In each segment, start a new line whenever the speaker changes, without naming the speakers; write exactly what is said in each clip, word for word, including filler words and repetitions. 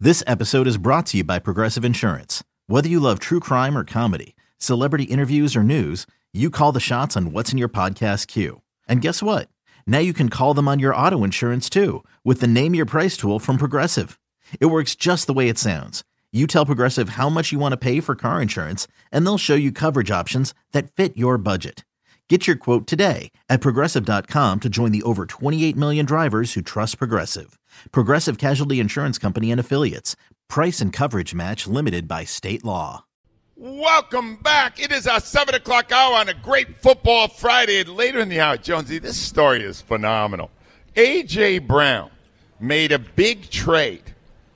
This episode is brought to you by Progressive Insurance. Whether you love true crime or comedy, celebrity interviews or news, you call the shots on what's in your podcast queue. And guess what? Now you can call them on your auto insurance too with the Name Your Price tool from Progressive. It works just the way it sounds. You tell Progressive how much you want to pay for car insurance, and they'll show you coverage options that fit your budget. Get your quote today at Progressive dot com to join the over twenty-eight million drivers who trust Progressive. Progressive Casualty Insurance Company and Affiliates. Price and coverage match limited by state law.
Welcome back. It is our seven o'clock hour on a great football Friday. And later in the hour, Jonesy, this story is phenomenal. A J. Brown made a big trade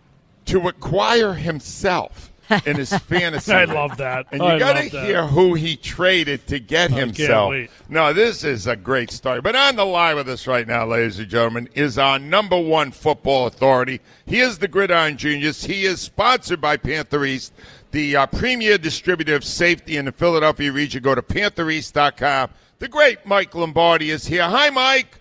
to acquire himself in his fantasy.
I love that.
And you got to hear who he traded to get
I
himself.
Can't wait.
No, this is a great story. But on the line with us right now, ladies and gentlemen, is our number one football authority. He is the Gridiron Genius. He is sponsored by Panther East, the uh, premier distributor of safety in the Philadelphia region. Go to panther east dot com. The great Mike Lombardi is here. Hi, Mike.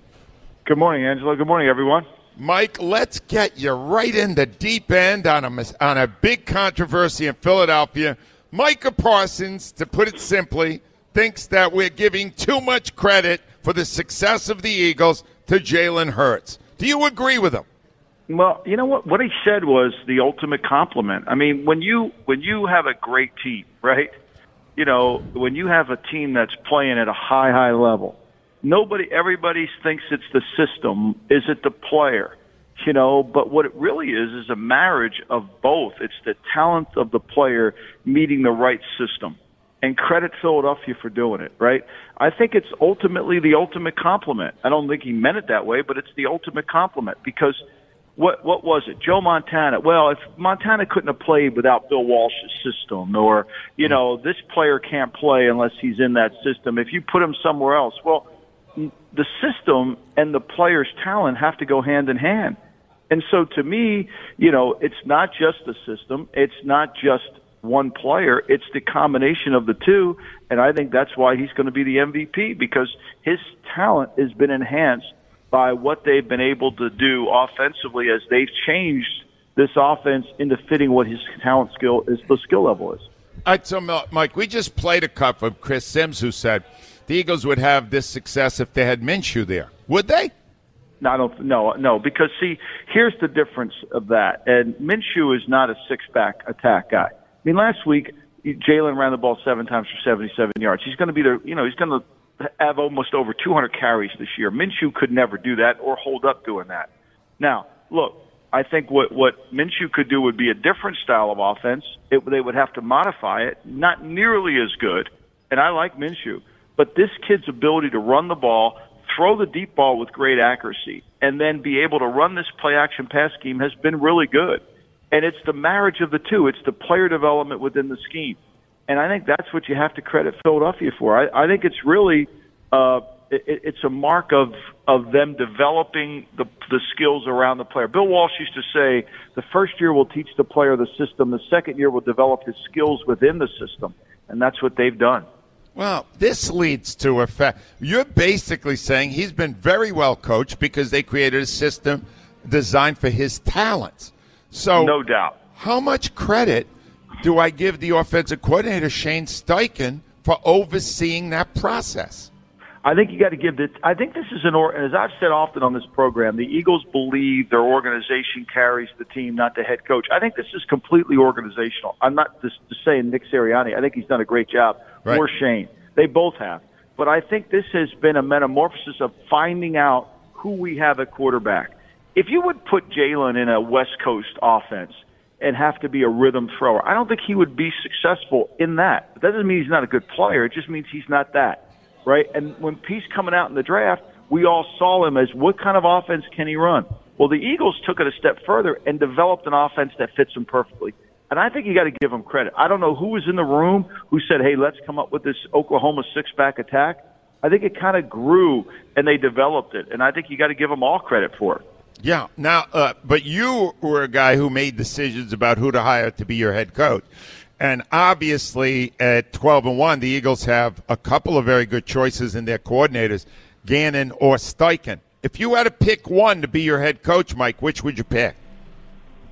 Good morning, Angelo. Good morning, everyone.
Mike, let's get you right in the deep end on a, on a big controversy in Philadelphia. Micah Parsons, to put it simply, thinks that we're giving too much credit for the success of the Eagles to Jalen Hurts. Do you agree with him?
Well, you know what? What he said was the ultimate compliment. I mean, when you when you have a great team, right? You know, when you have a team that's playing at a high, high level, nobody, everybody thinks it's the system. Is it the player? You know, but what it really is is a marriage of both. It's the talent of the player meeting the right system. And credit Philadelphia for doing it, right? I think it's ultimately the ultimate compliment. I don't think he meant it that way, but it's the ultimate compliment because what what was it? Joe Montana. Well, if Montana couldn't have played without Bill Walsh's system, or, you know, this player can't play unless he's in that system. If you put him somewhere else, well, the system and the player's talent have to go hand in hand. And so to me, you know, it's not just the system. It's not just one player. It's the combination of the two. And I think that's why he's going to be the M V P, because his talent has been enhanced by what they've been able to do offensively as they've changed this offense into fitting what his talent skill is, the skill level is.
All right, so, Mike, we just played a cut from Chris Sims, who said the Eagles would have this success if they had Minshew there. Would they?
No, I don't, no, no, because, see, here's the difference of that. And Minshew is not a six-back attack guy. I mean, last week, Jalen ran the ball seven times for seventy-seven yards. He's going to be the, you know, he's going to have almost over two hundred carries this year. Minshew could never do that or hold up doing that. Now, look, I think what, what Minshew could do would be a different style of offense. It, they would have to modify it, not nearly as good. And I like Minshew. But this kid's ability to run the ball, throw the deep ball with great accuracy, and then be able to run this play-action pass scheme has been really good. And it's the marriage of the two. It's the player development within the scheme. And I think that's what you have to credit Philadelphia for. I, I think it's really uh, it, it's a mark of of them developing the the skills around the player. Bill Walsh used to say the first year will teach the player the system, the second year will develop his skills within the system, and that's what they've done.
Well, this leads to a fact. You're basically saying he's been very well coached because they created a system designed for his talents. So,
no doubt.
How much credit do I give the offensive coordinator, Shane Steichen, for overseeing that process?
I think you got to give it. I think this is an, or, as I've said often on this program, the Eagles believe their organization carries the team, not the head coach. I think this is completely organizational. I'm not just, just saying Nick Sirianni. I think he's done a great job. Right. Or Shane. They both have. But I think this has been a metamorphosis of finding out who we have at quarterback. If you would put Jalen in a West Coast offense and have to be a rhythm thrower, I don't think he would be successful in that. That doesn't mean he's not a good player. It just means he's not that, right? And when he's coming out in the draft, we all saw him as what kind of offense can he run? Well, the Eagles took it a step further and developed an offense that fits him perfectly. And I think you got to give him credit. I don't know who was in the room who said, hey, let's come up with this Oklahoma six-back attack. I think it kind of grew, and they developed it. And I think you got to give them all credit for it.
Yeah. Now, uh, but you were a guy who made decisions about who to hire to be your head coach. And obviously, at twelve and one, the Eagles have a couple of very good choices in their coordinators, Gannon or Steichen. If you had to pick one to be your head coach, Mike, which would you pick?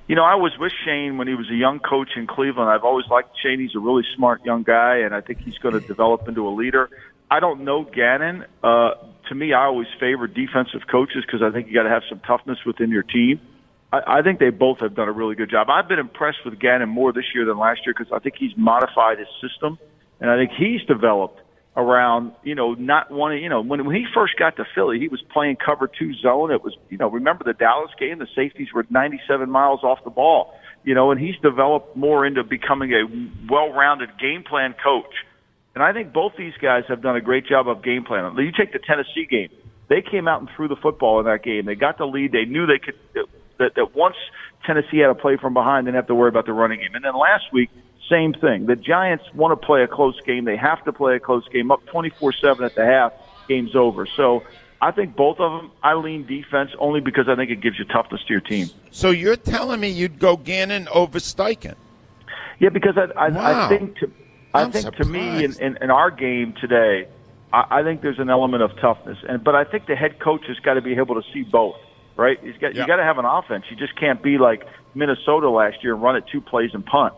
you know, I was with Shane when he was a young coach in Cleveland. I've always liked Shane. He's a really smart young guy, and I think he's going to develop into a leader. I don't know Gannon. Uh, to me, I always favor defensive coaches because I think you got to have some toughness within your team. I, I think they both have done a really good job. I've been impressed with Gannon more this year than last year because I think he's modified his system, and I think he's developed around, you know, not wanting, you know, when, when he first got to Philly, he was playing cover two zone. It was, you know, remember the Dallas game? The safeties were ninety-seven miles off the ball, you know, and he's developed more into becoming a well-rounded game plan coach. And I think both these guys have done a great job of game planning. You take the Tennessee game. They came out and threw the football in that game. They got the lead. They knew they could, that, that once Tennessee had to play from behind, they didn't have to worry about the running game. And then last week, same thing. The Giants want to play a close game. They have to play a close game. Up twenty-four seven at the half, game's over. So I think both of them, I lean defense only because I think it gives you toughness to your team.
So you're telling me you'd go Gannon over Steichen?
Yeah, because I, I,
wow.
I think to, I
I'm
think
surprised.
to me in, in, in our game today, I, I think there's an element of toughness. And but I think the head coach has got to be able to see both. Right? He's got
yeah.
you got to have an offense. You just can't be like Minnesota last year and run it two plays and punt.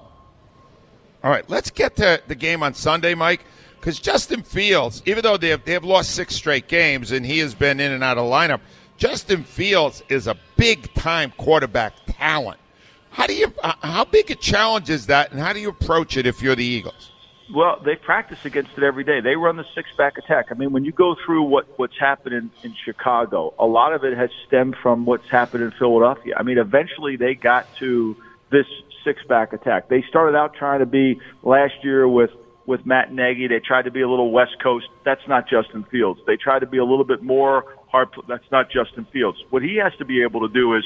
All right, let's get to the game on Sunday, Mike, because Justin Fields, even though they have, they have lost six straight games and he has been in and out of lineup, Justin Fields is a big-time quarterback talent. How do you, uh, how big a challenge is that, and how do you approach it if you're the Eagles?
Well, they practice against it every day. They run the six-back attack. I mean, when you go through what, what's happened in, in Chicago, a lot of it has stemmed from what's happened in Philadelphia. I mean, eventually they got to this six-back attack. They started out trying to be last year with, with Matt Nagy. They tried to be a little West Coast. That's not Justin Fields. They tried to be a little bit more hard. That's not Justin Fields. What he has to be able to do is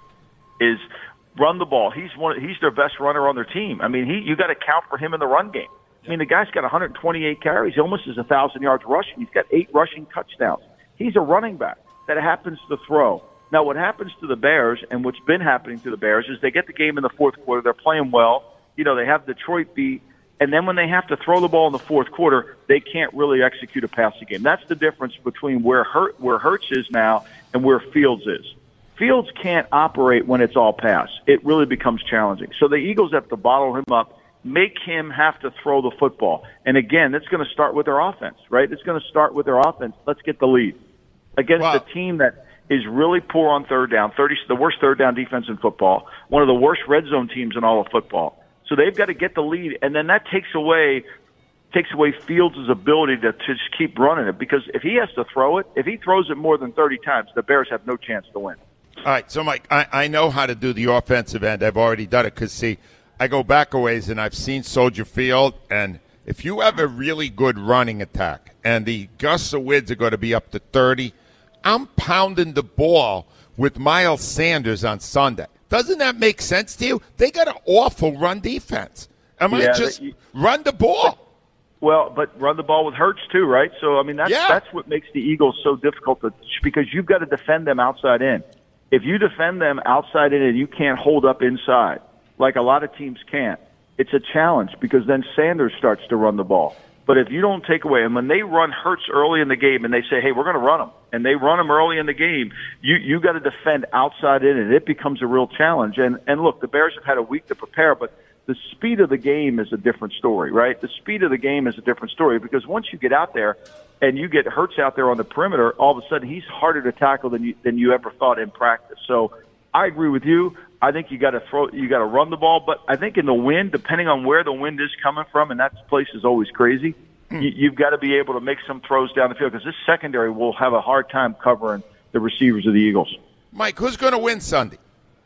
is run the ball. He's one. He's their best runner on their team. I mean, he you got to count for him in the run game. I mean, the guy's got one hundred twenty-eight carries. He almost has one thousand yards rushing. He's got eight rushing touchdowns. He's a running back that happens to throw. Now, what happens to the Bears, and what's been happening to the Bears, is they get the game in the fourth quarter. They're playing well. You know, they have Detroit beat. And then when they have to throw the ball in the fourth quarter, they can't really execute a passing game. That's the difference between where Hurt, where Hurts is now and where Fields is. Fields can't operate when it's all pass. It really becomes challenging. So the Eagles have to bottle him up, make him have to throw the football. And again, that's going to start with their offense, right? It's going to start with their offense. Let's get the lead against
wow.
a team that is really poor on third down, thirty, the worst third down defense in football, one of the worst red zone teams in all of football. So they've got to get the lead, and then that takes away takes away Fields' ability to, to just keep running it. Because if he has to throw it, if he throws it more than thirty times, the Bears have no chance to win.
All right, so, Mike, I, I know how to do the offensive end. I've already done it because, see, I go back a ways, and I've seen Soldier Field, and if you have a really good running attack and the gusts of winds are going to be up to thirty, I'm pounding the ball with Miles Sanders on Sunday. Doesn't that make sense to you? They got an awful run defense. Am
yeah,
I just
you,
run the ball?
Well, but run the ball with Hurts too, right? So, I mean, that's,
yeah.
that's what makes the Eagles so difficult to, because you've got to defend them outside in. If you defend them outside in and you can't hold up inside, like a lot of teams can't, it's a challenge because then Sanders starts to run the ball. But if you don't take away, and when they run Hurts early in the game and they say, hey, we're going to run them, and they run them early in the game, you you got to defend outside in, and it becomes a real challenge. And, and look, the Bears have had a week to prepare, but the speed of the game is a different story, right? The speed of the game is a different story because once you get out there and you get Hurts out there on the perimeter, all of a sudden he's harder to tackle than you, than you ever thought in practice. So I agree with you. I think you got to throw, you got to run the ball, but I think in the wind, depending on where the wind is coming from, and that place is always crazy, mm. you, you've got to be able to make some throws down the field because this secondary will have a hard time covering the receivers of the Eagles.
Mike, who's going to win Sunday?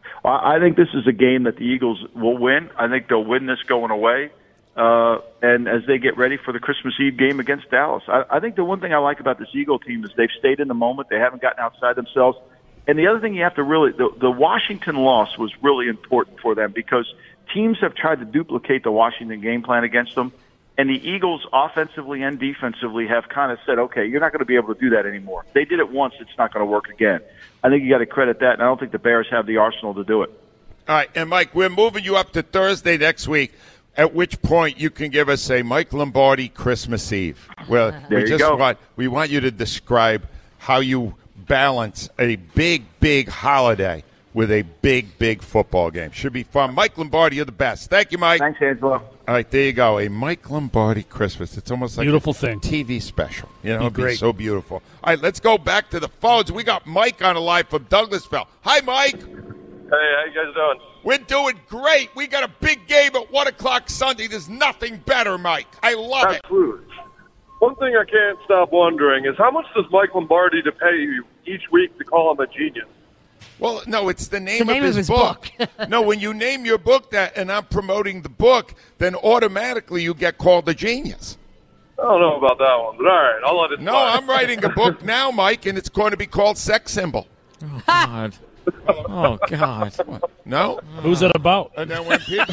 I think this is a game that the Eagles will win. I think they'll win this going away. Uh, and as they get ready for the Christmas Eve game against Dallas, I, I think the one thing I like about this Eagle team is they've stayed in the moment. They haven't gotten outside themselves. And the other thing you have to really, the, the Washington loss was really important for them because teams have tried to duplicate the Washington game plan against them. And the Eagles, offensively and defensively, have kind of said, okay, you're not going to be able to do that anymore. They did it once. It's not going to work again. I think you got to credit that, and I don't think the Bears have the arsenal to do it.
All right, and Mike, we're moving you up to Thursday next week, at which point you can give us a Mike Lombardi Christmas Eve. Well,
there
we
you
just
go.
want we want you to describe how you balance a big, big holiday with a big, big football game. Should be fun. Mike Lombardi, you're the best. Thank you, Mike.
Thanks, Angelo.
All right, there you go. A Mike Lombardi Christmas. It's almost like
beautiful
a
thing.
T V special. You know,
Be
it'd be
great.
so beautiful. All right, let's go back to the phones. We got Mike on the line from Douglasville. Hi, Mike.
Hey, how you guys doing?
We're doing great. We got a big game at one o'clock Sunday. There's nothing better, Mike. I love it.
Absolutely. One thing I can't stop wondering is how much does Mike Lombardi to pay you each week to call him a genius?
Well, no, it's the name,
the name
of, his
of his
book. No, when you name your book that and I'm promoting the book, then automatically you get called a genius.
I don't know about that one, but all right, I'll let it
No,
slide.
I'm writing a book now, Mike, and it's going to be called Sex Symbol.
Oh, God. Oh, God.
No?
Who's it about?
And then when people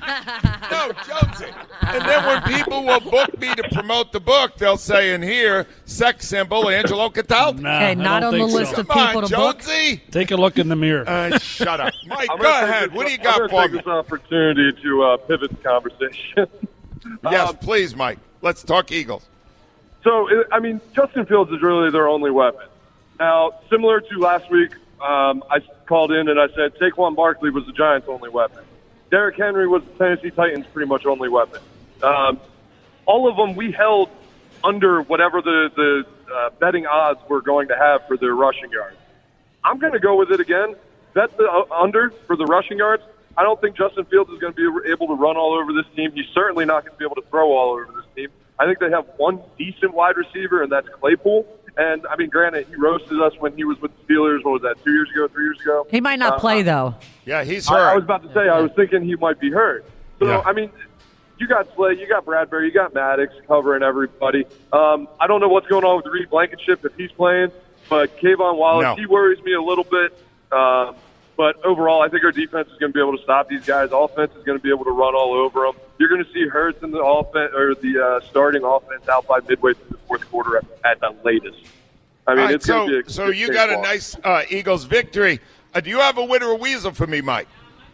No, Jonesy. And then when people will book me to promote the book, they'll say in here, Sex Symbol, Angelo Cataldi.
Nah,
Okay,
I
not
don't
on the
think
list
so.
of
Come
people
on,
to book.
Jonesy.
Take a look in the mirror.
Uh, shut up. Mike,
I'm
go
gonna take
ahead.
this-
What do you
I'm
got
gonna
for
take
me?
this opportunity to uh, pivot the conversation.
Yes,
Um,
please, Mike. Let's talk Eagles.
So, it- I mean, Justin Fields is really their only weapon. Now, similar to last week, um, I called in and I said Saquon Barkley was the Giants' only weapon. Derrick Henry was the Tennessee Titans' pretty much only weapon. Um, all of them we held under whatever the, the uh, betting odds were going to have for their rushing yards. I'm going to go with it again. Bet the uh, under for the rushing yards. I don't think Justin Fields is going to be able to run all over this team. He's certainly not going to be able to throw all over this team. I think they have one decent wide receiver, and that's Claypool. And, I mean, granted, he roasted us when he was with the Steelers. What was that, two years ago, three years ago?
He might not
Uh,
play, though.
Yeah, he's
I,
hurt.
I was about to say, I was thinking he might be hurt. So,
Yeah.
I mean, you got Slay, you got Bradbury, you got Maddox covering everybody. Um, I don't know what's going on with Reed Blankenship if he's playing, but Kayvon Wallace,
No.
he worries me a little bit. Um, but overall, I think our defense is going to be able to stop these guys. Offense is going to be able to run all over them. You're going to see Hurts in the offense or the uh, starting offense out by midway through the fourth quarter at, at the latest. I mean,
All right,
it's going
so,
to be a
so
good
you got a
cakewalk.
nice uh, Eagles victory. Uh, do you have a winner or weasel for me, Mike?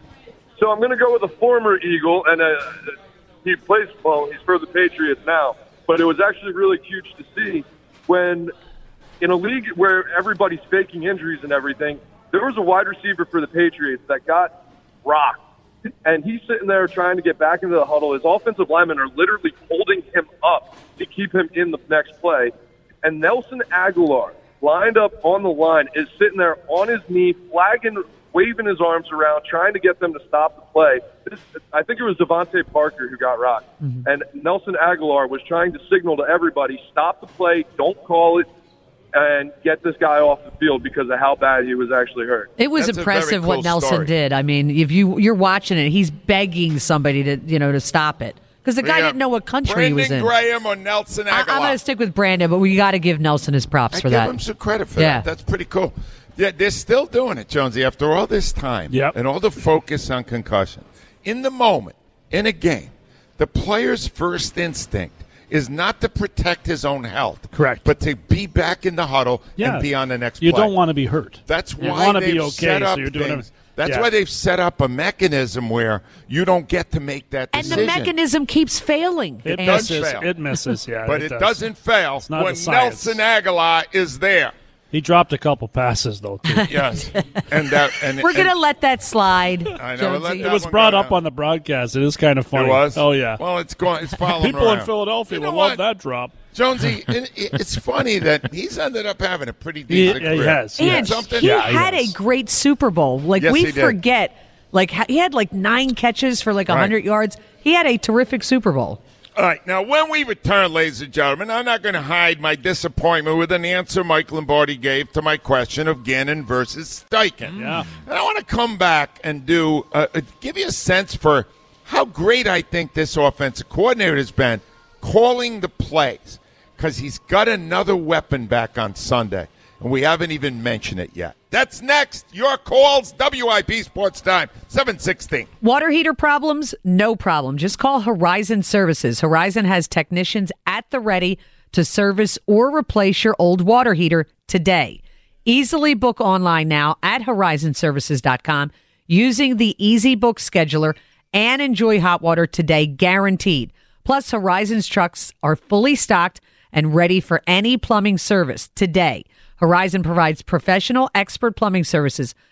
So I'm going to go with a former Eagle, and uh, he plays well. He's for the Patriots now, but it was actually really huge to see when, in a league where everybody's faking injuries and everything, there was a wide receiver for the Patriots that got rocked, and he's sitting there trying to get back into the huddle. His offensive linemen are literally holding him up to keep him in the next play, and Nelson Aguilar, lined up on the line, is sitting there on his knee, flagging, waving his arms around, trying to get them to stop the play. This, I think it was Devontae Parker who got rocked. Mm-hmm. And Nelson Aguilar was trying to signal to everybody, stop the play, don't call it, and get this guy off the field because of how bad he was actually hurt.
It was
That's a
impressive
very
what
cool
Nelson
story.
did. I mean, if you you're watching it, he's begging somebody to you know to stop it because the guy
Yeah.
didn't know what country
Brandon
he was in.
Graham or Nelson
I,
Aguilar?
I'm going to stick with Brandon, but we got to give Nelson his props
I
for
give
that.
him some credit for
Yeah.
that. That's pretty cool. Yeah, they're still doing it, Jonesy, after all this time
Yep.
and all the focus on concussion. In the moment, in a game, the player's first instinct is not to protect his own health.
Correct.
But to be back in the huddle
Yeah.
and be on the next
You
play.
don't want to be hurt.
That's
You
why
want to
they've
be okay,
set up
so you're doing
things.
it.
That's
yeah.
why they've set up a mechanism where you don't get to make that
And
decision.
the mechanism keeps failing.
It
And-
does
misses.
fail.
It misses, yeah.
but it,
does.
doesn't fail
not
when
the science.
Nelson Aguilar is there.
He dropped a couple passes, though, too.
Yes, and that and
We're going to
and-
let that slide.
I know, let
Jonesy.
that
It was
one
brought
go
up
down.
on the broadcast. It is kind of funny.
It was.
Oh, yeah.
Well, it's going. It's following
People in
around.
Philadelphia
You know
will love
what?
that drop.
Jonesy, it, it's funny that he's ended up having a pretty
He,
decent
yeah, he
career.
has. he
And
has.
Something-
he
Yeah, he
had a
has.
great Super Bowl. Like
Yes,
we
he did.
forget, like ha- he had like nine catches for like a
Right.
hundred yards. He had a terrific Super Bowl.
All right, now when we return, ladies and gentlemen, I'm not going to hide my disappointment with an answer Mike Lombardi gave to my question of Gannon versus Steichen.
Yeah.
And I want to come back and do uh, uh, give you a sense for how great I think this offensive coordinator has been calling the plays because he's got another weapon back on Sunday, and we haven't even mentioned it yet. That's next. Your calls, W I P Sports Time, seven sixteen.
Water heater problems? No problem. Just call Horizon Services. Horizon has technicians at the ready to service or replace your old water heater today. Easily book online now at horizon services dot com using the Easy Book scheduler and enjoy hot water today, guaranteed. Plus, Horizon's trucks are fully stocked and ready for any plumbing service today. Horizon provides professional, expert plumbing services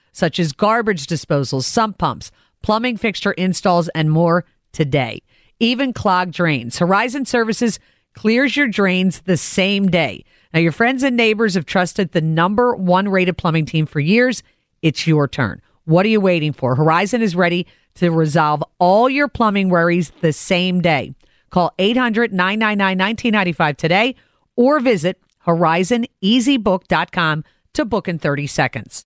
such as garbage disposals, sump pumps, plumbing fixture installs, and more today. Even clogged drains. Horizon Services clears your drains the same day. Now, your friends and neighbors have trusted the number one rated plumbing team for years. It's your turn. What are you waiting for? Horizon is ready to resolve all your plumbing worries the same day. Call eight hundred, nine nine nine, one nine nine five today or visit horizon easy book dot com to book in thirty seconds.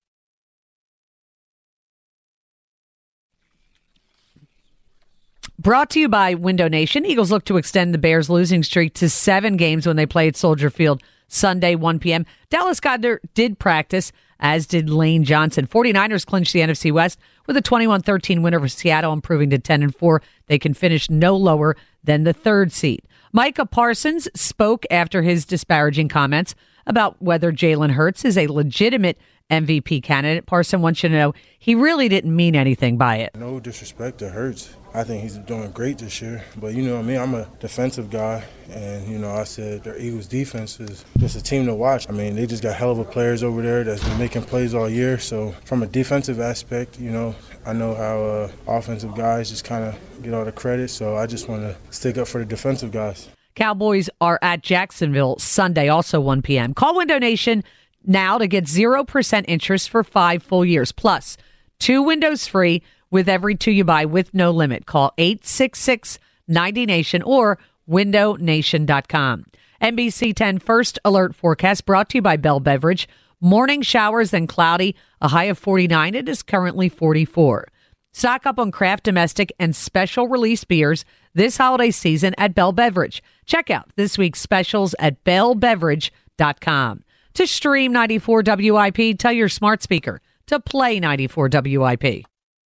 Brought to you by Window Nation. Eagles look to extend the Bears' losing streak to seven games when they play at Soldier Field Sunday, one p.m. Dallas Goedert did practice, as did Lane Johnson. 49ers clinched the N F C West with a twenty-one thirteen win over Seattle, improving to ten and four. They can finish no lower than the third seed. Micah Parsons spoke after his disparaging comments about whether Jalen Hurts is a legitimate M V P candidate. Parsons wants you to know he really didn't mean anything by it.
No disrespect to Hurts. I think he's doing great this year. But, you know what I mean, I'm a defensive guy. And, you know, I said their Eagles defense is just a team to watch. I mean, they just got hell of a players over there that's been making plays all year. So from a defensive aspect, you know, I know how uh, offensive guys just kind of get all the credit. So I just want to stick up for the defensive guys.
Cowboys are at Jacksonville Sunday, also one p.m. Call Window Nation now to get zero percent interest for five full years. Plus, two windows free with every two you buy with no limit. Call eight six six, ninety nation or window nation dot com. N B C ten First Alert Forecast brought to you by Bell Beverage. Morning showers, then cloudy, a high of forty-nine. It is currently forty-four. Stock up on craft, domestic, and special release beers this holiday season at Bell Beverage. Check out this week's specials at bell beverage dot com. To stream ninety-four W I P, tell your smart speaker to play ninety-four W I P.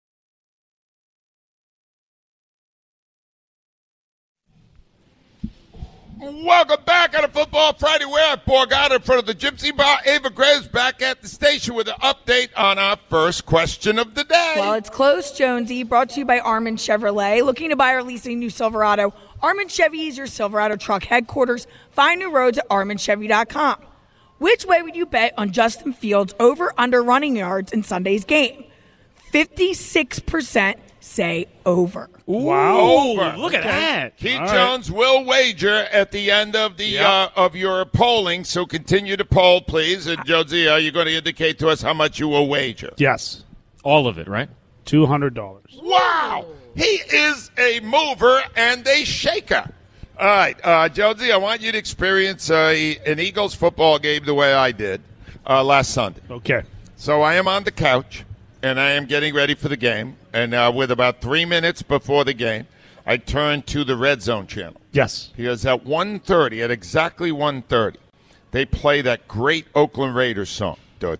Welcome back on a Football Friday. We're at Borgata in front of the Gypsy Bar. Ava Graves back at the station with an update on our first question of the day.
Well, it's close, Jonesy. Brought to you by Armin Chevrolet. Looking to buy or lease a new Silverado? Armin Chevy is your Silverado truck headquarters. Find new roads at armin chevy dot com. Which way would you bet on Justin Fields over under running yards in Sunday's game? fifty-six percent say over.
Wow.
Over.
Look at that.
Keith
All
Jones
right.
will wager at the end of the
Yep.
uh, of your polling, so continue to poll, please. And Josie, are you going to indicate to us how much you will wager?
Yes.
All of it, right?
two hundred dollars.
Wow! He is a mover and a shaker. All right, uh, Josie, I want you to experience uh, an Eagles football game the way I did uh, last Sunday.
Okay.
So I am on the couch, and I am getting ready for the game. And uh, with about three minutes before the game, I turned to the Red Zone channel.
Yes.
Because at one thirty, at exactly one thirty, they play that great Oakland Raiders song. And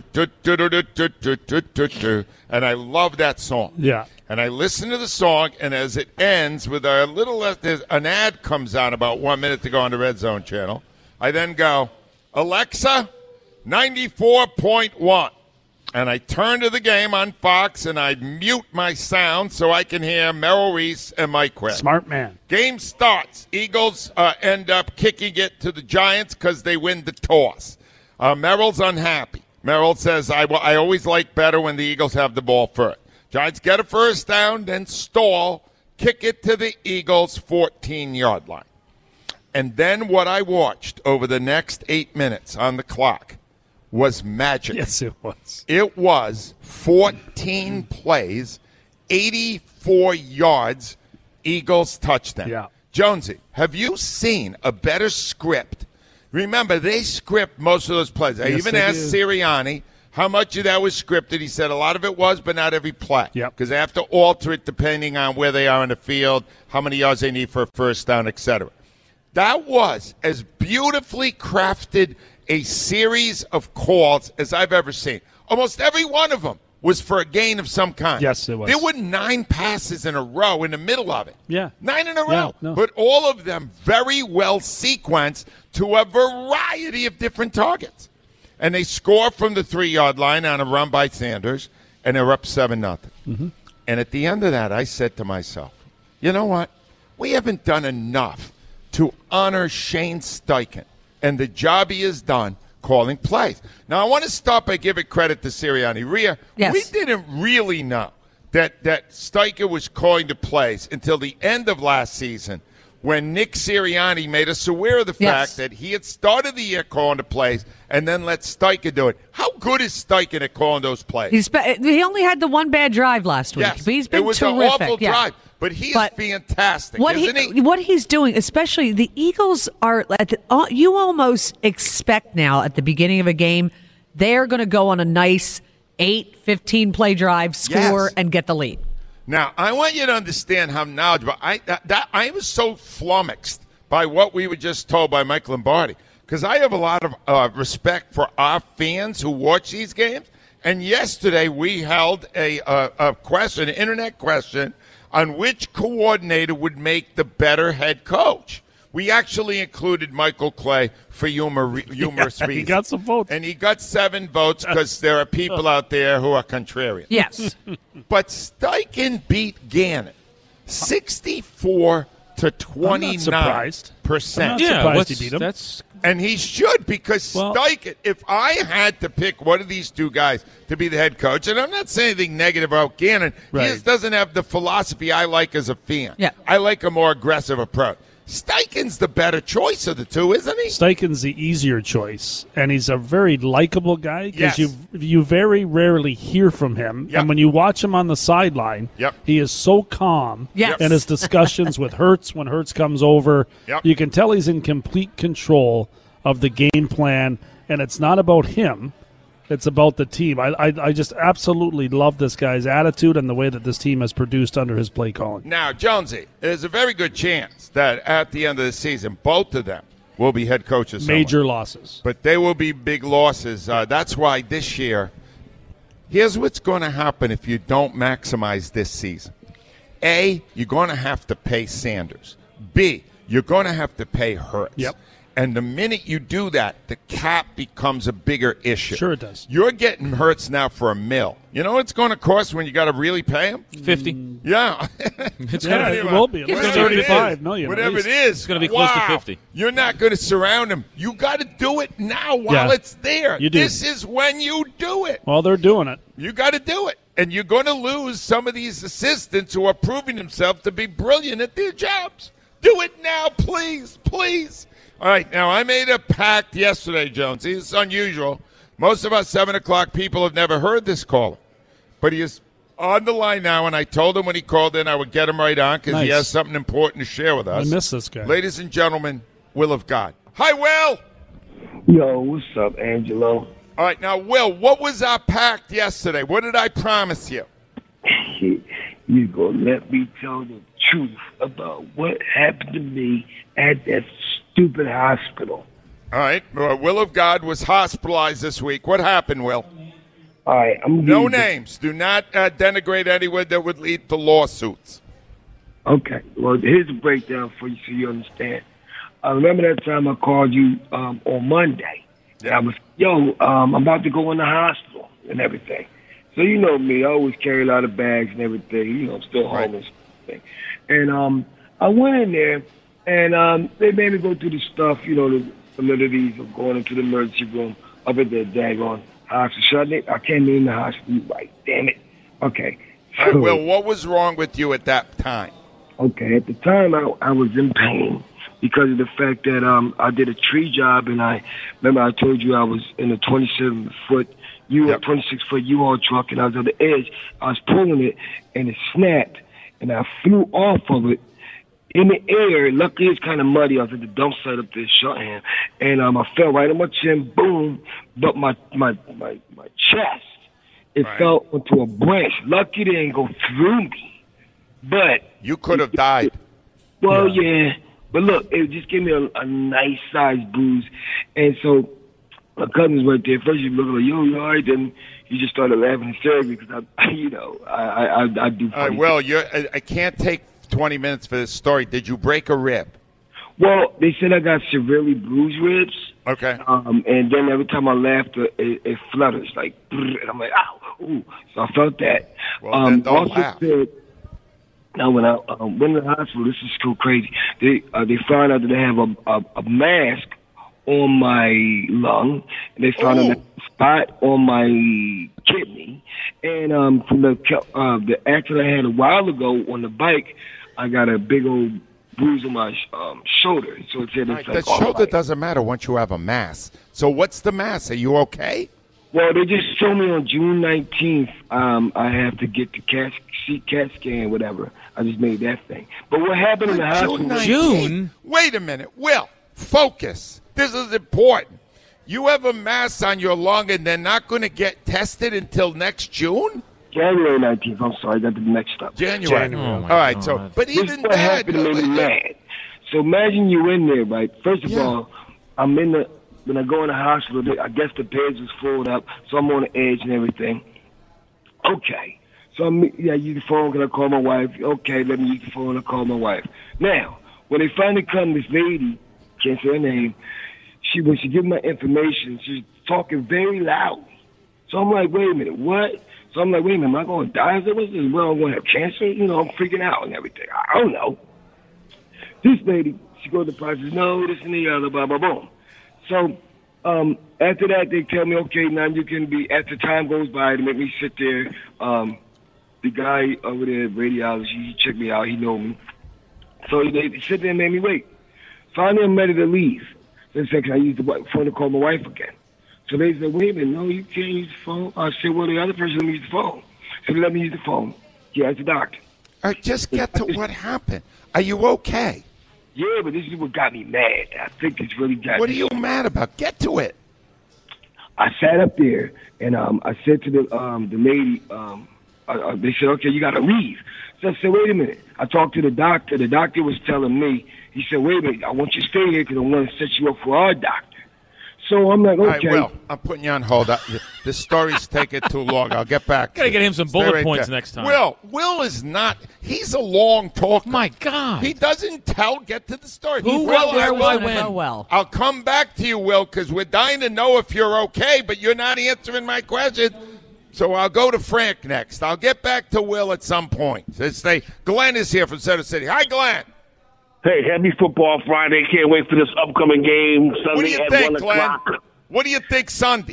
I love that song.
Yeah.
And I listen to the song, and as it ends with a little less, an ad comes on about one minute to go on the Red Zone channel. I then go, Alexa, ninety-four point one. And I turn to the game on Fox, and I mute my sound so I can hear Merrill Reese and Mike Quinn.
Smart man.
Game starts. Eagles uh, end up kicking it to the Giants because they win the toss. Uh, Merrill's unhappy. Merrill says, I, I always like better when the Eagles have the ball first. Giants get a first down, then stall, kick it to the Eagles' fourteen-yard line. And then what I watched over the next eight minutes on the clock was magic.
Yes, it was.
It was fourteen plays, eighty-four yards, Eagles touchdown.
Yeah.
Jonesy, have you seen a better script? Remember, they script most of those plays. I
Yes,
even
they
asked
do.
Sirianni how much of that was scripted. He said a lot of it was, but not every play.
Yep.
Because they have to alter it depending on where they are in the field, how many yards they need for a first down, et cetera. That was as beautifully crafted a series of calls as I've ever seen. Almost every one of them was for a gain of some kind.
Yes, it was.
There were nine passes in a row in the middle of it.
Yeah.
Nine in a row.
Yeah, no.
But all of them very well sequenced to a variety of different targets. And they score from the three-yard line on a run by Sanders, and they're up seven nothing.
Mm-hmm.
And at the end of that, I said to myself, you know what? We haven't done enough to honor Shane Steichen and the job he has done calling plays. Now, I want to start by giving credit to Sirianni. Rhea,
Yes.
we didn't really know that, that Steichen was calling the plays until the end of last season when Nick Sirianni made us aware of the
Yes.
fact that he had started the year calling the plays and then let Steichen do it. How good is Steichen at calling those plays?
He's be- he only had the one bad drive last week.
Yes,
But he's been
it was
terrific.
an awful
yeah.
drive, but he
But
is fantastic,
What
isn't
he,
he?
what he's doing, especially the Eagles are at the, uh, you almost expect now at the beginning of a game they're going to go on a nice eight, fifteen play drive, score,
Yes.
and get the lead.
Now, I want you to understand how knowledgeable I that, that I was so flummoxed by what we were just told by Mike Lombardi, because I have a lot of uh, respect for our fans who watch these games. And yesterday we held a, a, a question, an internet question, on which coordinator would make the better head coach. We actually included Michael Clay for humor, humorous
Yeah,
reasons.
he got some votes.
And he got seven votes because there are people out there who are contrarian.
Yes.
But Steichen beat Gannon sixty-four to twenty-nine
surprised.
percent.
I'm not
Yeah,
surprised
what's,
he beat him.
that's
And he should, because
Well-
Steichen, if I had to pick one of these two guys to be the head coach, and I'm not saying anything negative about Gannon,
Right.
he just doesn't have the philosophy I like as a fan.
Yeah.
I like a more aggressive approach. Steichen's the better choice of the two, isn't he?
Steichen's the easier choice, and he's a very likable guy because
Yes.
you you very rarely hear from him.
Yep.
And when you watch him on the sideline,
Yep.
he is so calm
Yes.
in his discussions with Hurts when Hurts comes over.
Yep.
You can tell he's in complete control of the game plan, and it's not about him. It's about the team. I, I I just absolutely love this guy's attitude and the way that this team has produced under his play calling.
Now, Jonesy, there's a very good chance that at the end of the season, both of them will be head coaches. somewhere.
Major losses.
But they will be big losses. Uh, that's why this year, here's what's going to happen if you don't maximize this season. A, you're going to have to pay Sanders. B, you're going to have to pay Hurts.
Yep.
And the minute you do that, the cap becomes a bigger issue.
Sure it does.
You're getting Hurts now for a mill. You know what it's going to cost when you got to really pay him?
fifty.
Yeah.
It's
Yeah,
gonna be,
it will be. At
It's
least
gonna be
thirty-five
fifty.
million. at
Whatever
least.
it is.
It's gonna be close to
wow.
fifty.
You're not going to surround him. You got to do it now while
Yeah.
it's there.
You do.
This is when you do it.
Well, they're doing it.
You got to do it. And you're going to lose some of these assistants who are proving themselves to be brilliant at their jobs. Do it now, please, please. All right, now I made a pact yesterday, Jones. It's unusual. Most of us seven o'clock people have never heard this caller. But he is on the line now, and I told him when he called in I would get him right on because he
Nice.
has something important to share with
I
us.
miss this guy.
Ladies and gentlemen, Will of God. Hi, Will.
Yo, what's up, Angelo?
All right, now, Will, what was our pact yesterday? What did I promise you?
You gonna let me tell the truth about what happened to me at that stupid hospital.
All right, uh, Will of God was hospitalized this week. What happened, Will?
All right, I'm
No
gonna-
names. Do not uh, denigrate anyone that would lead to lawsuits.
Okay, well, here's a breakdown for you so you understand. I remember that time I called you um, on Monday. And I was, yo, um, I'm about to go in the hospital and everything. So you know me, I always carry a lot of bags and everything. You know, I'm still
Right.
homeless. And, and um, I went in there, and um, they made me go through the stuff, you know, the amenities of going into the emergency room up at the daggone hospital. Shut it. I came in the hospital. You right, damn it. Okay.
All right,
So-
Will, what was wrong with you at that time?
Okay, at the time I, I was in pain because of the fact that um I did a tree job, and I remember I told you I was in a twenty-seven foot U
Yep.
twenty-six foot U-Haul truck, and I was on the edge. I was pulling it, and it snapped, and I flew off of it in the air. Luckily, it's kind of muddy. I was at the dump site up there, Shortham, and um I fell right on my chin, boom, but my my my my chest it
Right.
fell onto a branch. Lucky it didn't go through me. But
You could have died.
well, yeah. But look, it just gave me a, a nice sized bruise, and so my cousin's right there. First, you look like, yo, you all right? Then he just started laughing hysterically because I, you know, I I I, I do.
All right,
funny
Will, you're, I, I can't take twenty minutes for this story. Did you break a rib?
Well, they said I got severely bruised ribs.
Okay.
Um, and then every time I laughed, it, it flutters like, brrr, and I'm like, ow, ooh. So I felt that.
Well,
um,
then don't
also
laugh.
said, now when I um, went to the hospital, this is so crazy. They uh, they found out that they have a, a, a mask on my lung, and they found
Ooh.
a spot on my kidney. And um, from the uh, the accident I had a while ago on the bike, I got a big old bruise on my um, shoulder. So it said it's
Right,
like
the
all
shoulder
right.
doesn't matter once you have a mass. So what's the mass? Are you okay?
Well, they just told me on June nineteenth um, I have to get the CAT, C CAT scan, whatever. I just made that thing. But what happened in the hospital?
June nineteenth? Wait a minute. Will, focus. This is important. You have a mass on your lung and they're not going to get tested until next June?
January nineteenth. I'm sorry, I got the next up.
January.
January. Oh, my
All right,
God.
so, but
This
even
is what
that.
happened to me mad. So imagine you in there, right? First of
Yeah.
all, I'm in the, when I go in the hospital, they- I guess the beds was filled up, so I'm on the edge and everything. Okay. So I'm, yeah, use the phone, can I call my wife? Okay, let me use the phone, I call my wife. Now, when they finally come, this lady, can't say her name, she, when she give my information, she's talking very loud. So I'm like, wait a minute, what? So I'm like, wait a minute, am I going to die? Is that what's this? Well, I'm going to have cancer? You know, I'm freaking out and everything. I don't know. This lady, she goes to the process, no, this and the other, blah, blah, boom. So um, after that, they tell me, okay, now you can be, after time goes by, they make me sit there. Um, the guy over there at radiology, he checked me out, he know me. So they sit there and made me wait. Finally, I'm ready to leave. Then second, I used the phone to call my wife again. So they said, wait a minute, no, you can't use the phone. I said, well, the other person let me use the phone. So they let me use the phone. Yeah, it's the doctor.
All right, just get to what happened. Are you okay?
Yeah, but this is what got me mad. I think it's really got
What are
me.
you mad about? Get to it.
I sat up there, and um, I said to the um, the lady, um, uh, uh, they said, okay, you got to leave. So I said, wait a minute. I talked to the doctor. The doctor was telling me, he said, wait a minute, I want you to stay here because I want to set you up for our doctor. So I'm like,
All right,
okay.
Will, I'm putting you on hold. I, the story's taking too long. I'll get back.
Gotta
to
get
it.
him some
Stay
bullet
right
points
there.
next time.
Will, Will is not. He's a long talker.
My God.
He doesn't tell. Get to the story.
Who,
Will,
what, where,
I
why,
will-
when?
Go well.
I'll come back to you, Will, because we're dying to know if you're okay, but you're not answering my question. So I'll go to Frank next. I'll get back to Will at some point. Let's say Glenn is here from Center City. Hi, Glenn.
Hey, happy football Friday. Can't wait for this upcoming game Sunday
What do you
at
think,
one
Glenn?
o'clock.
What do you think Sunday?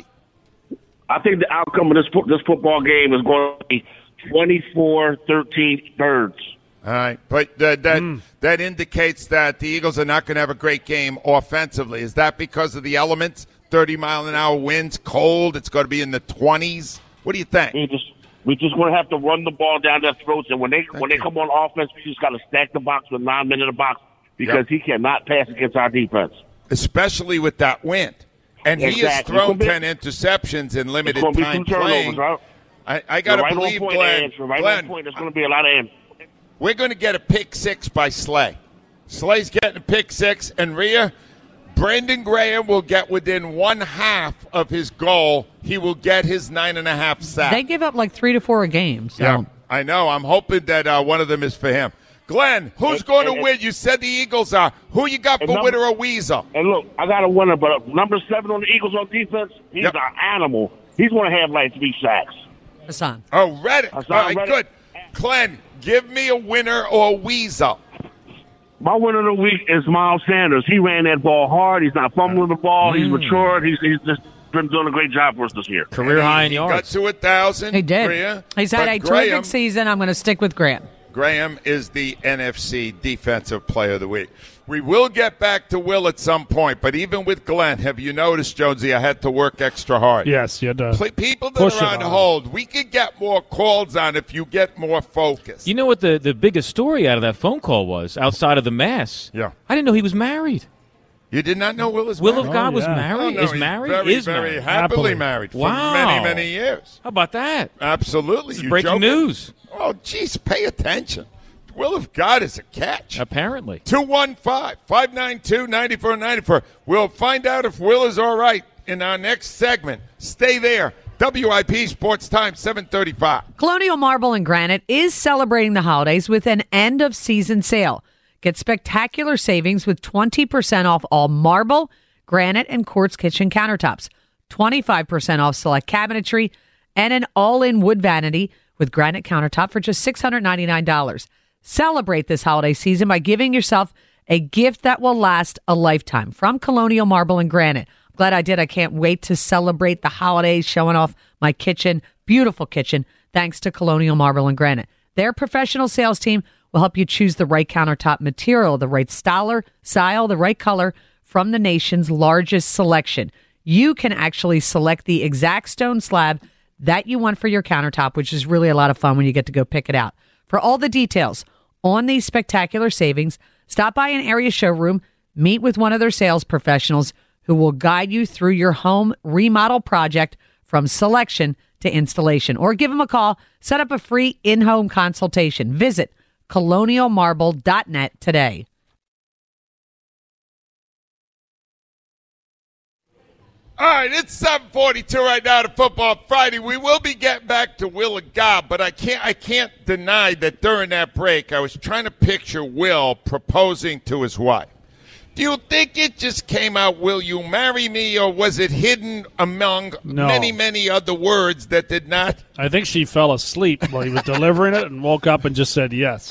I think the outcome of this fo- this football game is going to be twenty-four thirteen Birds.
All right, but uh, that that indicates that the Eagles are not going to have a great game offensively. Is that because of the elements? thirty mile an hour winds, cold. It's going to be in the twenties. What do you think?
We just we just going to have to run the ball down their throats, and when they when they come on offense, we just got to stack the box with nine men in the box because
Yep.
he cannot pass against our defense.
Especially with that wind. And he has
Exactly.
thrown
It's gonna
ten interceptions in
It's
limited
going to be
time
two turnovers,
playing.
right?
I, I got to
You're right
believe,
on point,
Glenn.
Ed. You're right
Glenn,
on point. There's going to be a lot of ends.
we're going to get a pick six by Slay. Slay's getting a pick six, and Rhea, Brandon Graham will get within one half of his goal. He will get his nine and a half sack.
They give up like three to four a game. So.
Yeah, I know. I'm hoping that uh, one of them is for him. Glenn, who's
And-
going to
and-
win? You said the Eagles are. Who you got
And
for
number-
winner or Weasel?
And look, I got a winner, but number seven on the Eagles on defense, he's
Yep.
an animal. He's going to have like three sacks.
Hassan.
Oh, Reddick. All
Hassan
right,
Reddick.
good. Glenn, give me a winner or a Weasel.
My winner of the week is Miles Sanders. He ran that ball hard. He's not fumbling the ball. He's matured. He's, he's just been doing a great job for us this year.
Career high in
He got
yards.
to a thousand.
He did.
Rhea,
He's had
but
a
Graham,
terrific season. I'm going to stick with Grant.
Graham is the N F C Defensive Player of the Week. We will get back to Will at some point, but even with Glenn, have you noticed, Jonesy, I had to work extra hard.
Yes, you had to.
Pl- People that
push
are
it
on
on.
hold, we could get more calls on if you get more focus.
You know what the, the biggest story out of that phone call was, outside of the mass?
Yeah.
I didn't know he was married.
You did not know Will is
Will
married?
of God
Oh,
was
yeah.
married?
Oh, no,
is
he's
married?
Very,
is
very
married.
happily
Happily.
married for
Wow.
many, many years.
How about that?
Absolutely.
This is
You
breaking
joking?
news.
Oh, geez, pay attention. Will of God is a catch.
Apparently.
two one five, five nine two, nine four nine four. We'll find out if Will is all right in our next segment. Stay there. W I P Sports Time, seven thirty-five.
Colonial Marble and Granite is celebrating the holidays with an end-of-season sale. Get spectacular savings with twenty percent off all marble, granite, and quartz kitchen countertops, twenty-five percent off select cabinetry, and an all-in wood vanity with granite countertop for just six hundred ninety-nine dollars. Celebrate this holiday season by giving yourself a gift that will last a lifetime from Colonial Marble and Granite. Glad I did. I can't wait to celebrate the holidays showing off my kitchen, beautiful kitchen, thanks to Colonial Marble and Granite. Their professional sales team will help you choose the right countertop material, the right style, style, the right color from the nation's largest selection. You can actually select the exact stone slab that you want for your countertop, which is really a lot of fun when you get to go pick it out. For all the details on these spectacular savings, stop by an area showroom, meet with one of their sales professionals who will guide you through your home remodel project from selection to installation. Or give them a call, set up a free in-home consultation. Visit colonial marble dot net today.
All right, it's seven forty-two right now to Football Friday. We will be getting back to Will and God, but I can't I can't deny that during that break I was trying to picture Will proposing to his wife. Do you think it just came out, will you marry me, or was it hidden among
No.
many, many other words that did not?
I think she fell asleep while he was delivering it and woke up and just said yes.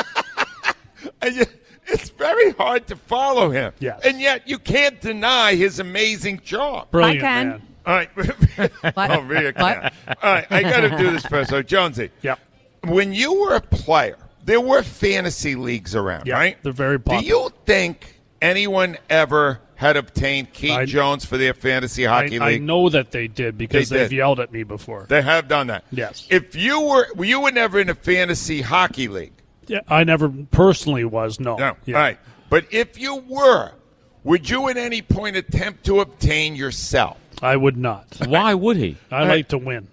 And you- It's very hard to follow him.
Yes.
And yet you can't deny his amazing job.
Brilliant,
I can.
man.
All right. oh, Rhea can. All right, I got to do this first. So, Jonesy,
Yep.
when you were a player, there were fantasy leagues around,
Yep.
right?
They're very popular.
Do you think anyone ever had obtained Keith
I-
Jones for their fantasy
I,
hockey
I
league?
know that they did because
They
they've
did.
yelled at me before.
They have done that.
Yes.
If you were, you were never in a fantasy hockey league.
Yeah, I never personally was, no.
No.
Yeah.
All right. But if you were, would you at any point attempt to obtain yourself?
I would not.
Why would he?
I like to win.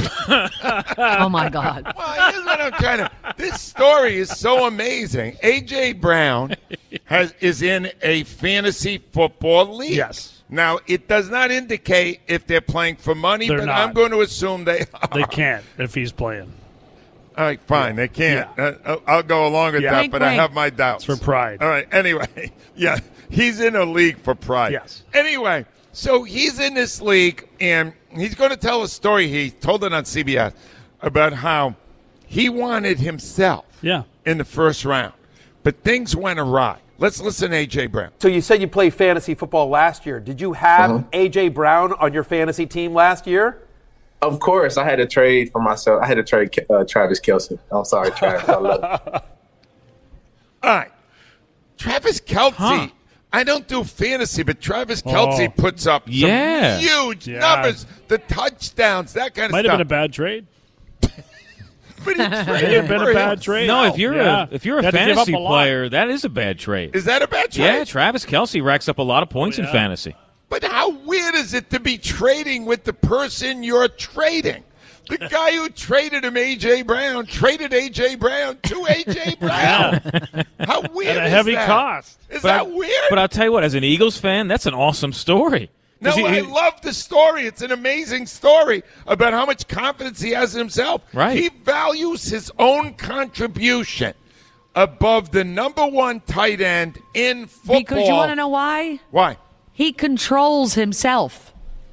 Oh, my God.
Well, here's what I'm trying to. This story is so amazing. A J Brown has is in a fantasy football league.
Yes.
Now it does not indicate if they're playing for money,
They're
but
not.
I'm going to assume they are.
They can't if he's playing.
All right, fine. They can't. Uh, I'll- I'll go along with
Yeah.
that,
Wink,
but I
wink.
have my doubts.
It's for pride.
All right. Anyway, yeah, he's in a league for pride.
Yes.
Anyway, so he's in this league, and he's going to tell a story. He told it on C B S about how he wanted himself
Yeah.
in the first round, but things went awry. Let's listen to A J Brown.
So you said you played fantasy football last year. Did you have
Uh-huh.
A J Brown on your fantasy team last year?
Of course, I had to trade for myself. I had to trade uh, Travis Kelce. I'm sorry, Travis. I love you.
All right. Travis Kelce.
Huh.
I don't do fantasy, but Travis Kelce
Oh.
puts up some
Yeah.
huge
Yeah.
numbers, the touchdowns, that kind of
Might
stuff.
have been a bad trade.
But he
Might have
traded
been
for
a bad
him.
trade.
No, if you're
Yeah.
a if you're a
You had to give up
fantasy
a lot.
player, that is a bad trade.
Is that a bad trade?
Yeah, Travis Kelce racks up a lot of points
Oh,
in
yeah.
fantasy.
But how weird is it to be trading with the person you're trading? The guy who traded him, A J Brown, traded A J Brown to A J Brown. How weird
At a
is
heavy
that?
cost.
Is
But
that
I-
weird?
But I'll tell you what, as an Eagles fan, that's an awesome story.
No,
'Cause he-
I
he-
love the story. It's an amazing story about how much confidence he has in himself.
Right.
He values his own contribution above the number one tight end in football.
Because you want to know why?
Why?
He controls himself.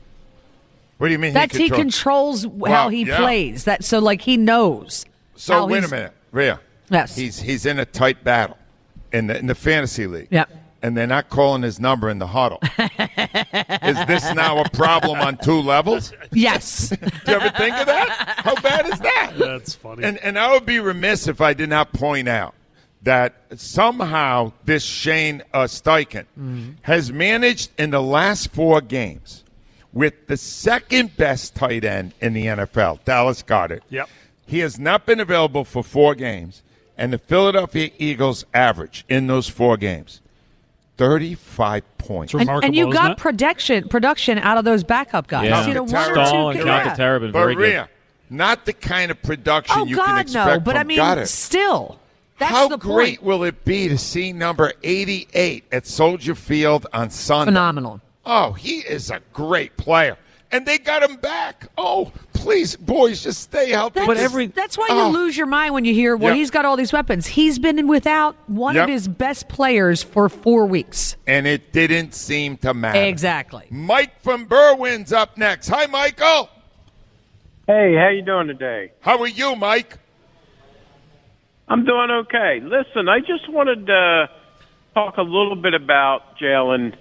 What do you mean
That's
he
he
controls?
controls how
Well,
he
yeah.
plays. That so like he knows.
So
how
wait a
he's-
minute, Rhea.
Yes.
He's he's in a tight battle in the in the fantasy league.
Yep.
And they're not calling his number in the huddle. Is this now a problem on two levels?
Yes.
Do you ever think of that? How bad is that?
That's funny.
And and I would be remiss if I did not point out that somehow this Shane uh, Steichen
Mm-hmm.
has managed in the last four games with the second best tight end in the N F L, Dallas Goedert.
Yep.
He has not been available for four games, and the Philadelphia Eagles average in those four games, thirty-five points.
It's
And,
remarkable,
and you
isn't
got
it?
production production out of those backup guys.
Yeah.
You know, one or
Stahl
two
and
can- yeah.
Calcaterra been
But
very good.
Rhea, not the kind of production
Oh
you can
God,
expect
no! But
from
I mean,
Goddard.
still, that's
How
the
great
point.
will it be to see number eighty-eight at Soldier Field on Sunday?
Phenomenal.
Oh, he is a great player. And they got him back. Oh, please, boys, just stay healthy.
That's, that's why you
Oh.
lose your mind when you hear, well,
Yep.
he's got all these weapons. He's been without one
Yep.
of his best players for four weeks.
And it didn't seem to matter.
Exactly.
Mike from Berwyn's up next. Hi, Michael.
Hey, how you doing today?
How are you, Mike?
I'm doing okay. Listen, I just wanted to talk a little bit about Jalen.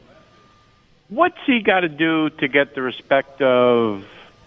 What's he got to do to get the respect of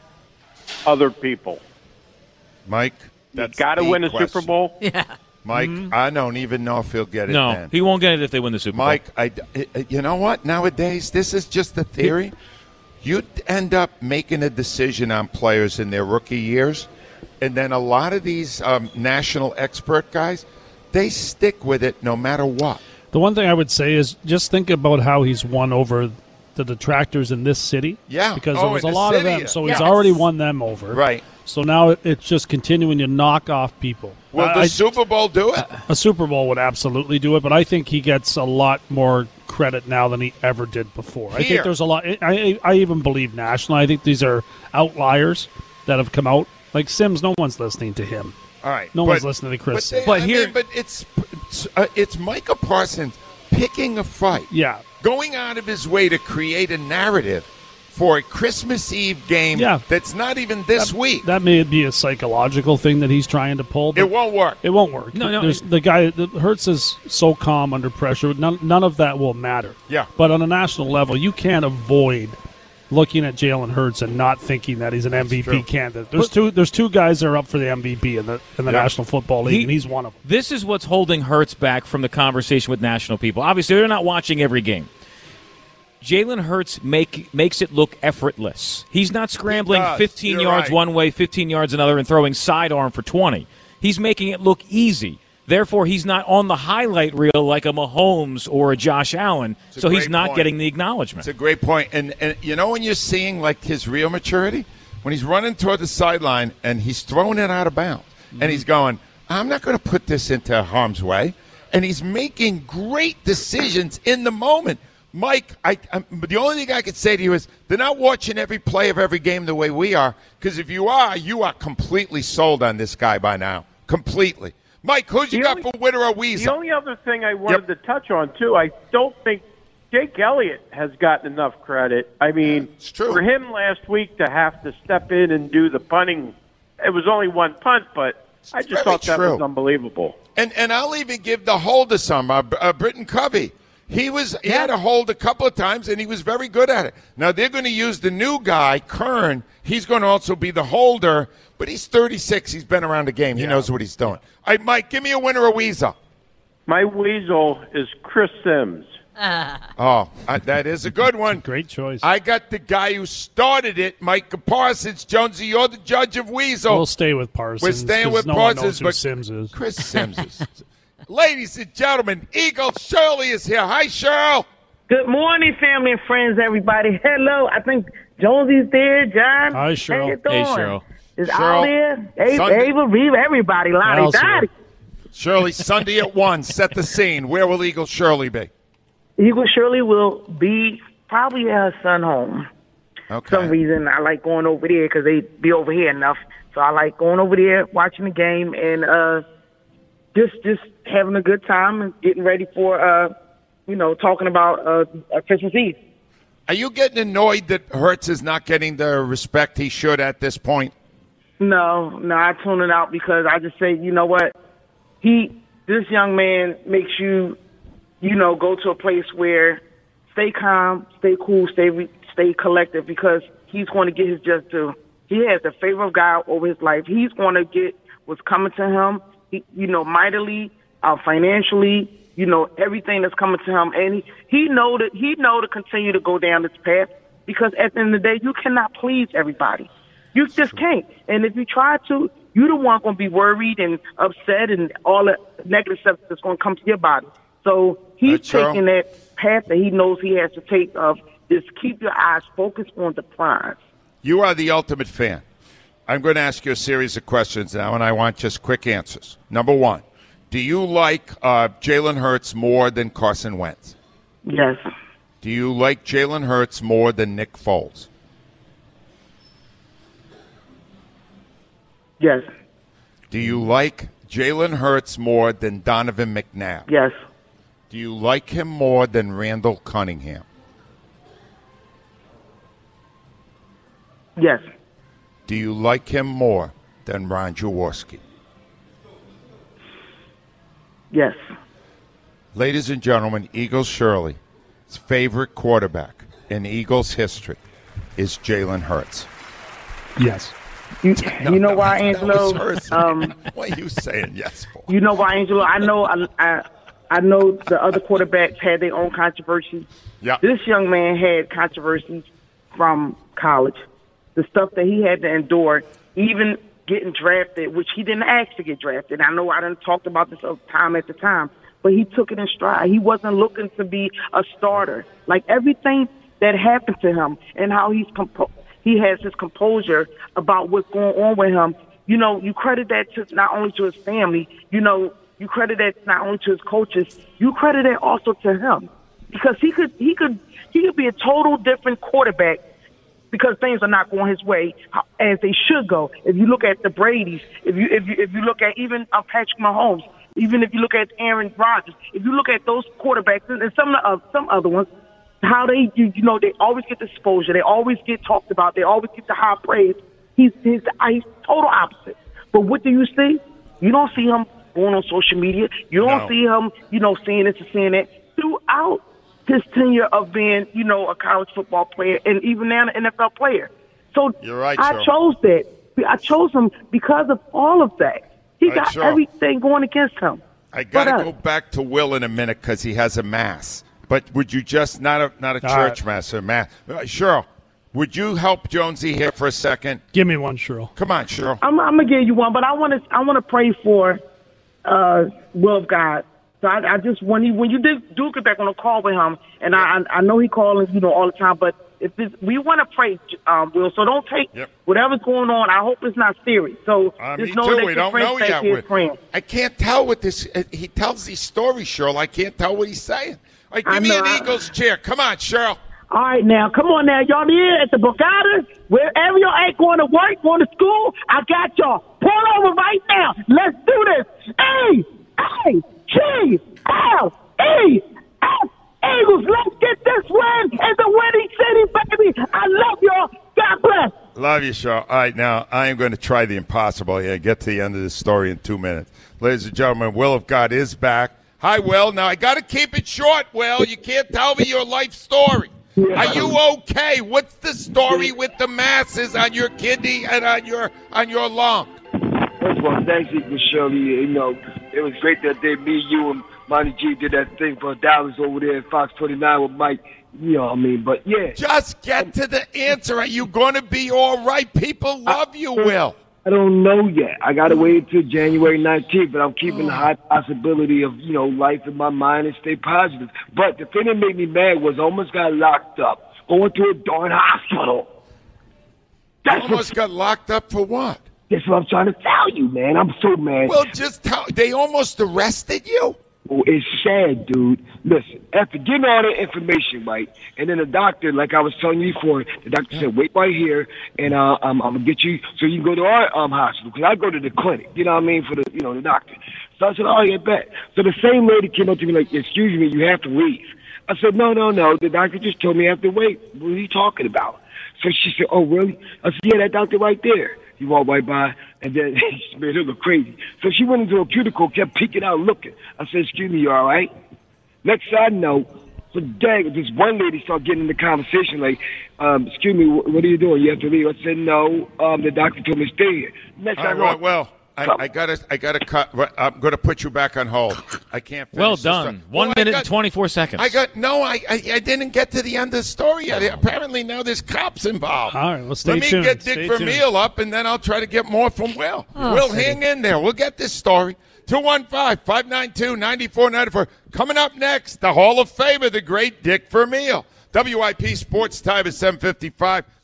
other people?
Mike, that's
got to
the
win a
question.
Super Bowl.
Yeah.
Mike,
Mm-hmm.
I don't even know if he'll get it
No,
then.
he won't get it if they win the Super Bowl.
Mike, I, I- you know what? Nowadays, this is just a theory. You end up making a decision on players in their rookie years, and then a lot of these um, national expert guys, they stick with it no matter what.
The one thing I would say is just think about how he's won over the detractors in this city.
Yeah.
Because
Oh,
there was
in
a
the
lot of
city.
them. So
Yes.
he's already won them over.
Right.
So now it's just continuing to knock off people.
Will
I-
the
I-
Super Bowl do it?
A Super Bowl would absolutely do it, but I think he gets a lot more credit now than he ever did before. I
Here.
think there's a lot. I, I even believe nationally. I think these are outliers that have come out. Like Sims, no one's listening to him.
All right.
No
but-
one's listening to Chris
But, they,
Sims.
But
I
here-
mean, but it's it's, uh, it's Micah Parsons picking a fight.
Yeah.
Going out of his way to create a narrative for a Christmas Eve game
Yeah.
that's not even this
that,
week.
That may be a psychological thing that he's trying to pull. But
It won't work.
It won't work.
No, no,
There's,
it-
the guy the Hurts is so calm under pressure. None, none of that will matter.
Yeah.
But on a national level, you can't avoid looking at Jalen Hurts and not thinking that he's an M V P
true.
candidate. There's two. There's two guys that are up for the M V P in the in the
Yeah.
National Football League,
He-
and he's one of them.
This is what's holding Hurts back from the conversation with national people. Obviously, they're not watching every game. Jalen Hurts make, makes it look effortless. He's not scrambling
He does.
fifteen
You're
yards
right.
one way, fifteen yards another, and throwing sidearm for twenty. He's making it look easy. Therefore, he's not on the highlight reel like a Mahomes or a Josh Allen,
a
so he's
great
not
point.
getting the acknowledgement.
It's a great point. And, and you know when you're seeing like his real maturity? When he's running toward the sideline and he's throwing it out of bounds.
Mm-hmm.
And he's going, I'm not going to put this into harm's way. And he's making great decisions in the moment. Mike, I, I'm, the only thing I could say to you is they're not watching every play of every game the way we are. Because if you are, you are completely sold on this guy by now. Completely. Mike, who's you
The
got
only-
for winner or Weezer?
The only other thing I wanted to touch on, too, I don't think Jake Elliott has gotten enough credit. I mean,
It's true.
for him last week to have to step in and do the punting, it was only one punt, but I just
very
thought that
true.
was unbelievable.
And and I'll even give the hold to some. Uh, uh, Britton Covey. He was he had a hold a couple of times, and he was very good at it. Now they're going to use the new guy, Kern. He's going to also be the holder, but he's thirty-six. He's been around the game. He knows what he's doing. All right, Mike, give me a winner or Weezer.
My weasel is Chris Sims.
Oh, uh, that is a good one.
Great choice.
I got the guy who started it, Mike Parsons. Jonesy, you're the judge of Weasel.
We'll stay with Parsons.
We're staying
'cause
with
no one
Parsons,
knows who
but
Sims is.
Chris Sims is. Ladies and gentlemen, Eagle Shirley is here. Hi, Cheryl.
Good morning, family and friends, everybody. Hello. I think Jonesy's there, John.
Hi, Cheryl.
How you doing?
Hey, Cheryl.
Is
Cheryl.
Al there? Ava,
Sunday-
Ava, Reeve, everybody. Lottie,
Al's here.
Dottie.
Shirley, Sunday at one. Set the scene. Where will Eagle Shirley be?
Eagle Shirley will be probably at her son home.
Okay.
For some reason, I like going over there because they be over here enough. So I like going over there, watching the game, and uh, just just having a good time and getting ready for, uh, you know, talking about uh, uh, Christmas Eve.
Are you getting annoyed that Hertz is not getting the respect he should at this point?
No, no, I tune it out because I just say, you know what, he, this young man makes you, you know, go to a place where stay calm, stay cool, stay re- stay collective because he's going to get his just due. He has the favor of God over his life. He's going to get what's coming to him, he, you know, mightily, uh, financially, you know, everything that's coming to him, and he, he know that he know to continue to go down this path because at the end of the day, you cannot please everybody. You just can't. And if you try to, you're the one going to be worried and upset and all the negative stuff that's going to come to your body. So he's
That's true.
taking that path that he knows he has to take of just keep your eyes focused on the prize.
You are the ultimate fan. I'm going to ask you a series of questions now, and I want just quick answers. Number one, do you like uh, Jalen Hurts more than Carson Wentz?
Yes.
Do you like Jalen Hurts more than Nick Foles?
Yes.
Do you like Jalen Hurts more than Donovan McNabb?
Yes.
Do you like him more than Randall Cunningham?
Yes.
Do you like him more than Ron Jaworski?
Yes.
Ladies and gentlemen, Eagles Shirley's favorite quarterback in Eagles history is Jalen Hurts.
Yes.
You,
No,
you know
no,
why,
that
Angelo?
was hers.
Um,
What are you saying yes for?
you know why, Angelo? I know. I, I, I know the other quarterbacks had their own controversies.
Yeah.
This young man had controversies from college. The stuff that he had to endure, even getting drafted, which he didn't ask to get drafted. I know I done talked about this time at the time, but he took it in stride. He wasn't looking to be a starter. Like everything that happened to him and how he's compo- he has his composure about what's going on with him. You know, you credit that to not only to his family, you know, you credit that not only to his coaches, you credit that also to him. Because he could he could he could be a total different quarterback because things are not going his way as they should go. If you look at the Bradys, if you if you if you look at even uh, Patrick Mahomes, even if you look at Aaron Rodgers, if you look at those quarterbacks and some uh, some other ones, how they you, you know they always get the exposure, they always get talked about, they always get the high praise. He's he's, he's total opposite. But what do you see? You don't see him going on social media. You don't
No.
see him, you know, seeing this and seeing that throughout his tenure of being, you know, a college football player and even now an N F L player. So
You're right,
I
Cheryl.
chose that. I chose him because of all of that. He
All right,
got
Cheryl.
everything going against him.
I got to
But, uh,
go back to Will in a minute because he has a mass. But would you just, not a not a
All
church
right.
mass, a mass. Uh, Cheryl, would you help Jonesy here for a second?
Give me one, Cheryl.
Come on, Cheryl.
I'm, I'm gonna give you one, but I want to I want to pray for uh, Will of God. So I, I just when he when you did do get back on a call with him, and I I I know he calls you know all the time, but if this, we want to pray, um, Will. So don't take
Yep.
whatever's going on. I hope it's not serious. So
Uh,
just
me
know
too.
that
We
your
don't
friend
know
thinks
yet.
he's
We're-
friend.
I can't tell what this. uh, He tells these stories, Cheryl. I can't tell what he's saying. All right,
I
give me
know,
an
I-
Eagles cheer. Come on, Cheryl.
All right, now, come on now. Y'all here at the Borgata, wherever y'all ain't going to work, going to school, I got y'all. Pull over right now. Let's do this. A, A, G, L, E, F, Eagles. Let's get this win in the winning city, baby. I love y'all. God bless.
Love you, Cheryl. All right, now I am going to try the impossible here. Get to the end of this story in two minutes. Ladies and gentlemen, Will of God is back. Hi, Will. Now, I got to keep it short, Will. You can't tell me your life story. Are you okay? What's the story with the masses on your kidney and on your on your lung?
First of all, thanks, Shirley. You know, it was great that day me, you, and Monty G did that thing for Dallas over there at Fox twenty-nine with Mike. You know what I mean? But, yeah.
Just get to the answer. Are you going to be all right? People love you, Will.
I don't know yet. I got to wait until January nineteenth, but I'm keeping the high possibility of, you know, life in my mind and stay positive. But the thing that made me mad was I almost got locked up, going to a darn hospital.
You almost got locked up for what?
That's what I'm trying to tell you, man. I'm so mad.
Well, just tell. They almost arrested you?
Oh, it's sad, dude. Listen, after getting all the information, right, and then the doctor, like I was telling you before, the doctor said, wait right here, and uh, I'm, I'm going to get you so you can go to our um, hospital, because I go to the clinic, you know what I mean, for the, you know, the doctor. So I said, oh, yeah, bet. So the same lady came up to me like, excuse me, you have to leave. I said, no, no, no, the doctor just told me I have to wait. What are you talking about? So she said, oh, really? I said, yeah, that doctor right there. He walked right by, and then he made her look crazy. So she went into a cuticle, kept peeking out, looking. I said, excuse me, you all right? Next thing I know, so dang, this one lady started getting in the conversation like, um, excuse me, wh- what are you doing? You have to leave. I said, no, um, the doctor told me to stay here. Next
All
thing
right,
I know,
well, I, I got to I gotta cut. I'm going to put you back on hold. I can't finish
Well
this
done.
story.
One
Well, I
minute
got-
and twenty-four seconds.
I got no. I, I I didn't get to the end of the story yet. Apparently now there's cops involved.
All right, well, stay
Let me
tuned.
get Dick
Stay
Vermeil up, and then I'll try to get more from Will.
Oh,
Will,
City.
hang in there. We'll get this story. two one five, five nine two, nine four nine four. Coming up next, the Hall of Famer, the great Dick Vermeil. W I P Sports Time is seven fifty-five.